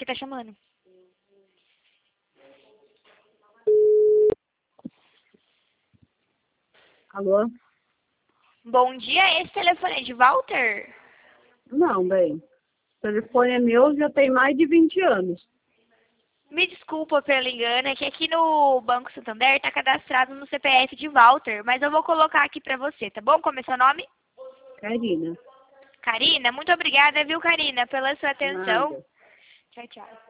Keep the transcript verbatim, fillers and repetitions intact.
tá chamando. Alô? Bom dia, esse telefone é de Walter? Não, bem. O telefone é meu, já tem mais de vinte anos. Me desculpa pelo engano, é que aqui no Banco Santander tá cadastrado no C P F de Walter, mas eu vou colocar aqui pra você, tá bom? Como é seu nome? Karina. Karina, muito obrigada, viu, Karina, pela sua atenção. Nada. Tchau, tchau.